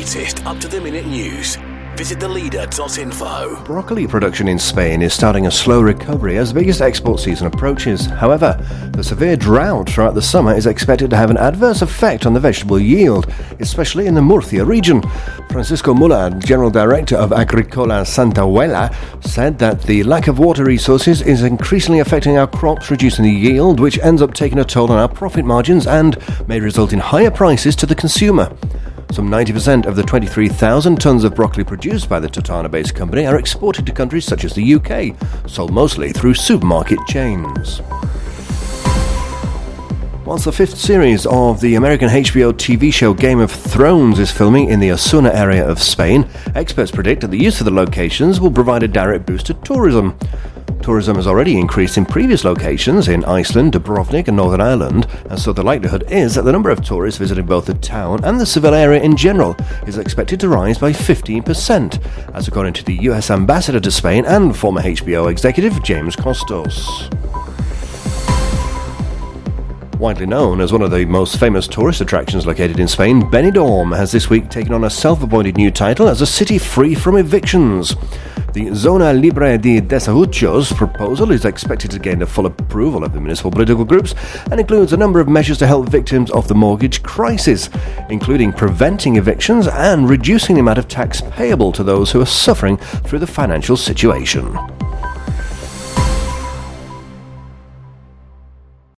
latest up-to-the-minute news. Visit theleader.info. Broccoli production in Spain is starting a slow recovery as the biggest export season approaches. However, the severe drought throughout the summer is expected to have an adverse effect on the vegetable yield, especially in the Murcia region. Francisco Muller, General Director of Agricola Santa Huela, said that the lack of water resources is increasingly affecting our crops, reducing the yield, which ends up taking a toll on our profit margins and may result in higher prices to the consumer. Some 90% of the 23,000 tonnes of broccoli produced by the Totana-based company are exported to countries such as the UK, sold mostly through supermarket chains. Whilst the fifth series of the American HBO TV show Game of Thrones is filming in the Osuna area of Spain, experts predict that the use of the locations will provide a direct boost to tourism. Tourism has already increased in previous locations in Iceland, Dubrovnik and Northern Ireland, and so the likelihood is that the number of tourists visiting both the town and the Seville area in general is expected to rise by 15%, as according to the US Ambassador to Spain and former HBO executive James Costos. Widely known as one of the most famous tourist attractions located in Spain, Benidorm has this week taken on a self-appointed new title as a city free from evictions. The Zona Libre de Desahucios proposal is expected to gain the full approval of the municipal political groups and includes a number of measures to help victims of the mortgage crisis, including preventing evictions and reducing the amount of tax payable to those who are suffering through the financial situation.